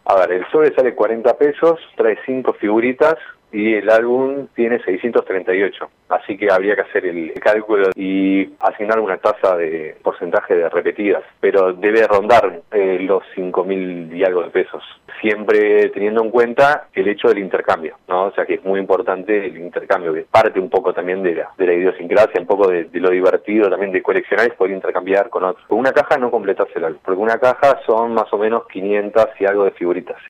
A ver, el sobre sale 40 pesos, trae 5 figuritas y el álbum tiene 638. Así que habría que hacer el cálculo y asignar una tasa de porcentaje de repetidas, pero debe rondar los 5.000 y algo de pesos. Siempre teniendo en cuenta el hecho del intercambio, ¿no? O sea que es muy importante el intercambio, que es parte un poco también de la idiosincrasia, un poco de lo divertido también de coleccionar, es poder intercambiar con otros. Con una caja no completas el álbum, porque una caja son más o menos 500 y algo de figuritas.